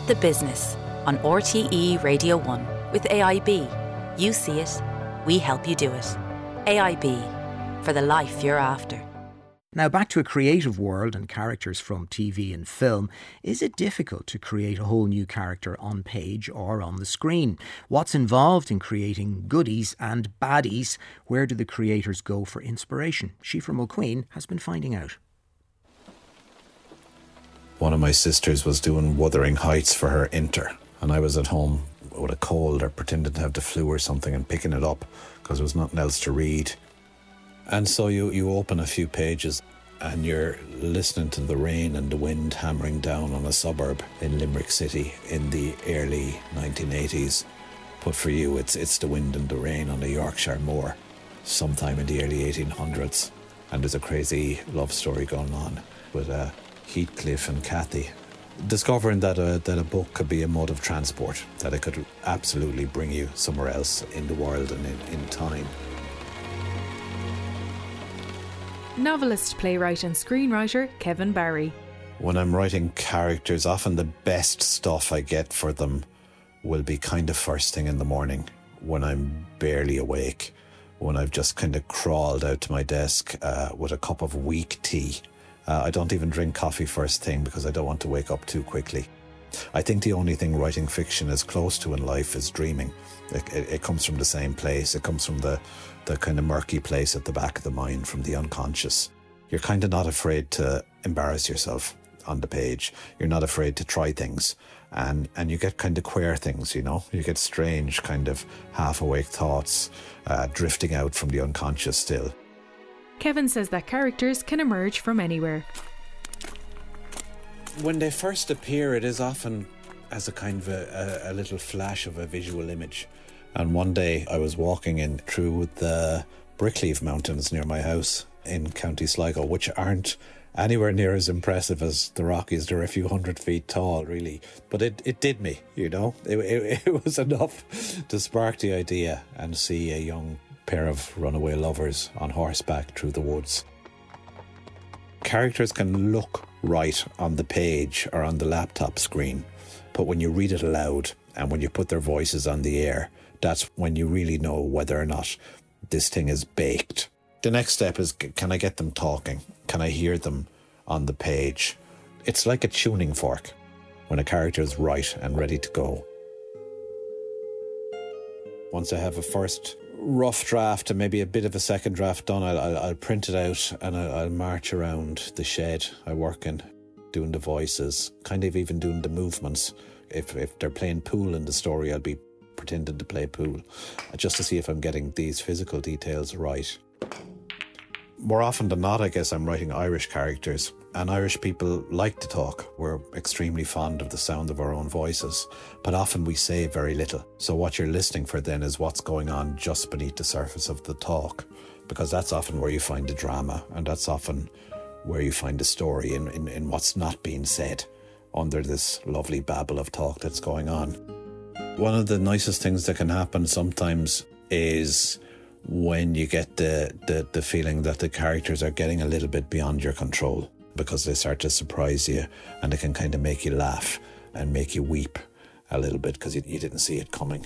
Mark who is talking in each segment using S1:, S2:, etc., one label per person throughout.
S1: The Business on RTE Radio 1 with AIB. You see it, we help you do it. AIB, for the life you're after.
S2: Now back to a creative world and characters from TV and film. Is it difficult to create a whole new character on page or on the screen? What's involved in creating goodies and baddies? Where do the creators go for inspiration? Siofra Mulqueen has been finding out.
S3: One of my sisters was doing Wuthering Heights for her inter, and I was at home with a cold or pretending to have the flu or something and picking it up because there was nothing else to read. And so you open a few pages and you're listening to the rain and the wind hammering down on a suburb in Limerick City in the early 1980s. But for you, it's the wind and the rain on a Yorkshire moor sometime in the early 1800s. And there's a crazy love story going on with Heathcliff and Cathy. Discovering that a book could be a mode of transport, that it could absolutely bring you somewhere else in the world and in time.
S4: Novelist, playwright and screenwriter Kevin Barry.
S3: When I'm writing characters, often the best stuff I get for them will be kind of first thing in the morning, when I'm barely awake, when I've just kind of crawled out to my desk with a cup of weak tea. I don't even drink coffee first thing because I don't want to wake up too quickly. I think the only thing writing fiction is close to in life is dreaming. It comes from the same place. It comes from the kind of murky place at the back of the mind, from the unconscious. You're kind of not afraid to embarrass yourself on the page. You're not afraid to try things. And you get kind of queer things, you know. You get strange kind of half-awake thoughts drifting out from the unconscious still.
S4: Kevin says that characters can emerge from anywhere.
S3: When they first appear, it is often as a kind of a little flash of a visual image. And one day I was walking in through the Brickleaf Mountains near my house in County Sligo, which aren't anywhere near as impressive as the Rockies. They're a few 100 feet tall, really. But it did me, you know. It was enough to spark the idea and see a young pair of runaway lovers on horseback through the woods. Characters can look right on the page or on the laptop screen, but when you read it aloud and when you put their voices on the air, that's when you really know whether or not this thing is baked. The next step is, can I get them talking? Can I hear them on the page? It's like a tuning fork when a character is right and ready to go. Once I have a first rough draft and maybe a bit of a second draft done, I'll print it out and I'll march around the shed I work in, doing the voices, kind of even doing the movements. If they're playing pool in the story, I'll be pretending to play pool, just to see if I'm getting these physical details right. More often than not, I guess I'm writing Irish characters, and Irish people like to talk. We're extremely fond of the sound of our own voices, but often we say very little. So what you're listening for then is what's going on just beneath the surface of the talk, because that's often where you find the drama, and that's often where you find the story in what's not being said under this lovely babble of talk that's going on. One of the nicest things that can happen sometimes is when you get the feeling that the characters are getting a little bit beyond your control, because they start to surprise you and it can kind of make you laugh and make you weep a little bit because you didn't see it coming.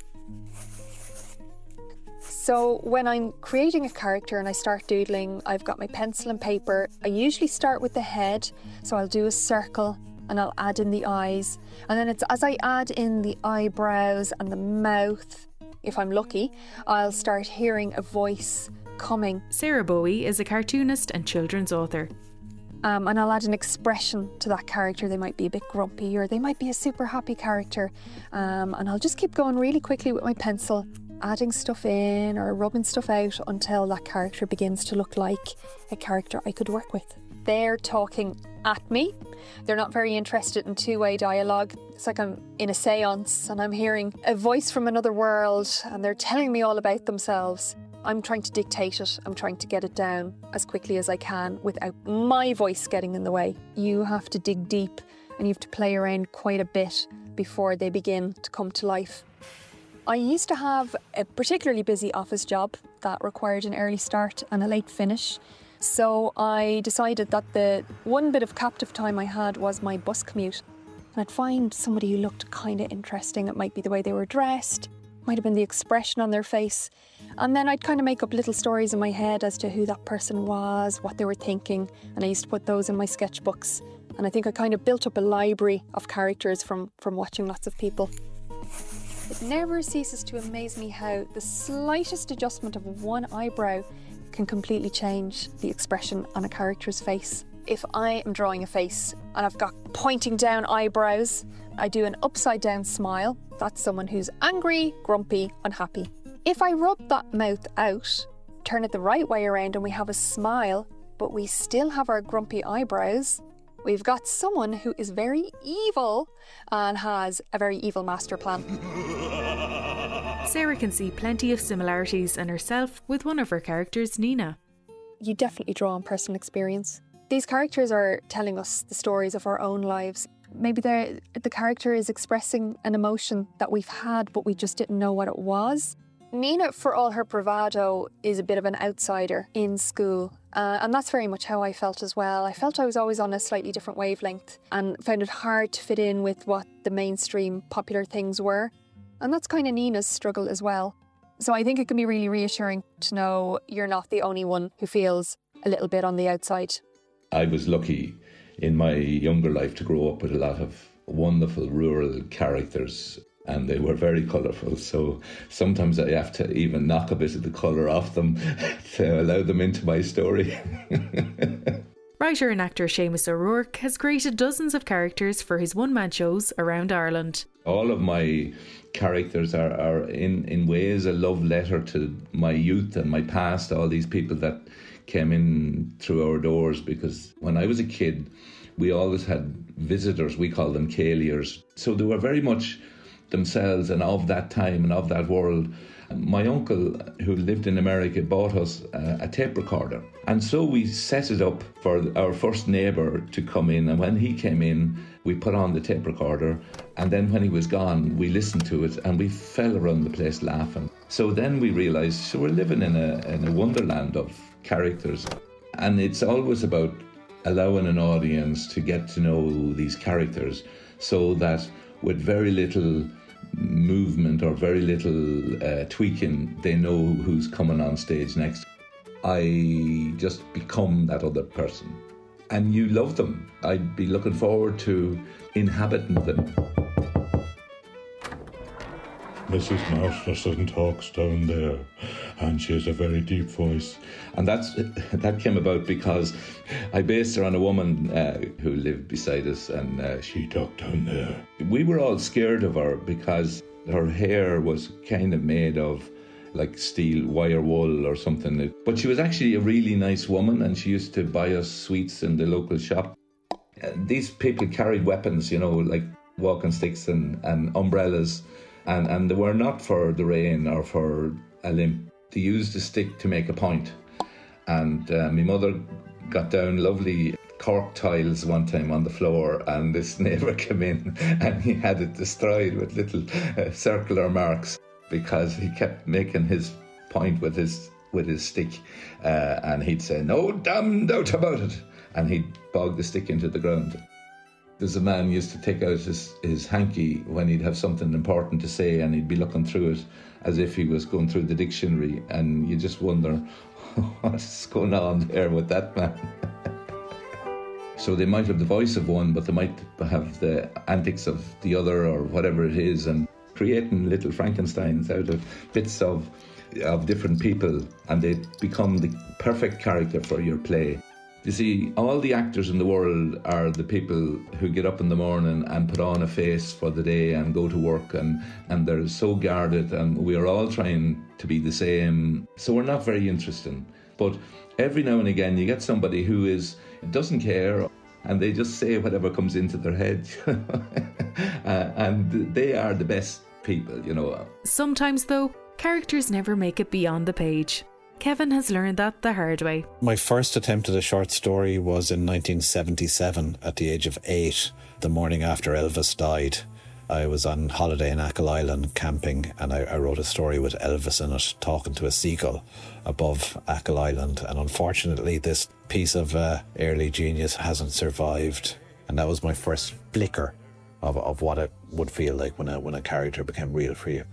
S5: So when I'm creating a character and I start doodling, I've got my pencil and paper. I usually start with the head, so I'll do a circle and I'll add in the eyes. And then it's as I add in the eyebrows and the mouth, if I'm lucky, I'll start hearing a voice coming.
S4: Sarah Bowie is a cartoonist and children's author.
S5: And I'll add an expression to that character. They might be a bit grumpy or they might be a super happy character. And I'll just keep going really quickly with my pencil, adding stuff in or rubbing stuff out until that character begins to look like a character I could work with. They're talking at me. They're not very interested in two-way dialogue. It's like I'm in a seance and I'm hearing a voice from another world and they're telling me all about themselves. I'm trying to dictate it. I'm trying to get it down as quickly as I can without my voice getting in the way. You have to dig deep and you have to play around quite a bit before they begin to come to life. I used to have a particularly busy office job that required an early start and a late finish. So I decided that the one bit of captive time I had was my bus commute. And I'd find somebody who looked kind of interesting. It might be the way they were dressed, might have been the expression on their face. And then I'd kind of make up little stories in my head as to who that person was, what they were thinking. And I used to put those in my sketchbooks. And I think I kind of built up a library of characters from watching lots of people. It never ceases to amaze me how the slightest adjustment of one eyebrow can completely change the expression on a character's face. If I am drawing a face and I've got pointing down eyebrows, I do an upside down smile. That's someone who's angry, grumpy, unhappy. If I rub that mouth out, turn it the right way around and we have a smile, but we still have our grumpy eyebrows, we've got someone who is very evil and has a very evil master plan.
S4: Sarah can see plenty of similarities in herself with one of her characters, Nina.
S5: You definitely draw on personal experience. These characters are telling us the stories of our own lives. Maybe the character is expressing an emotion that we've had, but we just didn't know what it was. Nina, for all her bravado, is a bit of an outsider in school. And that's very much how I felt as well. I felt I was always on a slightly different wavelength and found it hard to fit in with what the mainstream popular things were. And that's kind of Nina's struggle as well. So I think it can be really reassuring to know you're not the only one who feels a little bit on the outside.
S6: I was lucky in my younger life to grow up with a lot of wonderful rural characters, and they were very colourful. So sometimes I have to even knock a bit of the colour off them to allow them into my story.
S4: Writer and actor Seamus O'Rourke has created dozens of characters for his one-man shows around Ireland.
S6: All of my characters are in ways a love letter to my youth and my past, all these people that came in through our doors, because when I was a kid, we always had visitors, we call them Caliers. So they were very much themselves and of that time and of that world. My uncle, who lived in America, bought us a tape recorder. And so we set it up for our first neighbour to come in. And when he came in, we put on the tape recorder. And then when he was gone, we listened to it and we fell around the place laughing. So then we realised, so we're living in a wonderland of characters. And it's always about allowing an audience to get to know these characters so that with very little movement or very little tweaking, they know who's coming on stage next. I just become that other person. And you love them. I'd be looking forward to inhabiting them.
S7: Mrs. Masterson talks down there, and she has a very deep voice.
S6: And that came about because I based her on a woman who lived beside us, and
S7: she talked down there.
S6: We were all scared of her because her hair was kind of made of like steel wire wool or something. But she was actually a really nice woman, and she used to buy us sweets in the local shop. These people carried weapons, like walking sticks and umbrellas. And they were not for the rain or for a limp. They used a stick to make a point. And my mother got down lovely cork tiles one time on the floor, and this neighbour came in and he had it destroyed with little circular marks because he kept making his point with his stick. And he'd say, "No damn doubt about it." And he'd bog the stick into the ground. There's a man used to take out his hanky when he'd have something important to say, and he'd be looking through it as if he was going through the dictionary, and you just wonder what's going on there with that man. So they might have the voice of one, but they might have the antics of the other or whatever it is, and creating little Frankensteins out of bits of different people, and they become the perfect character for your play. You see, all the actors in the world are the people who get up in the morning and put on a face for the day and go to work, and they're so guarded, and we are all trying to be the same. So we're not very interesting. But every now and again you get somebody who doesn't care, and they just say whatever comes into their head. And they are the best people,
S4: Sometimes, though, characters never make it beyond the page. Kevin has learned that the hard way.
S3: My first attempt at a short story was in 1977 at the age of 8, the morning after Elvis died. I was on holiday in Achill Island camping, and I wrote a story with Elvis in it, talking to a seagull above Achill Island. And unfortunately, this piece of early genius hasn't survived. And that was my first flicker of what it would feel like when a character became real for you.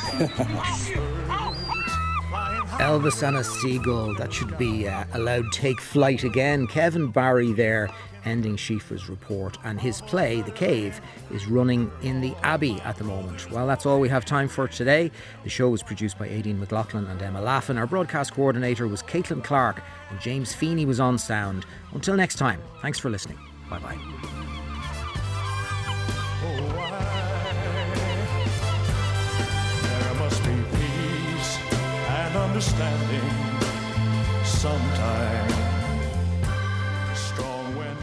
S2: Elvis and a Seagull, that should be allowed to take flight again. Kevin Barry there, ending Schieffer's report, and his play, The Cave, is running in the Abbey at the moment. Well, that's all we have time for today. The show was produced by Aideen McLaughlin and Emma Laffin. Our broadcast coordinator was Caitlin Clark, and James Feeney was on sound. Until next time, thanks for listening. Bye-bye.
S8: There must be peace and understanding sometime.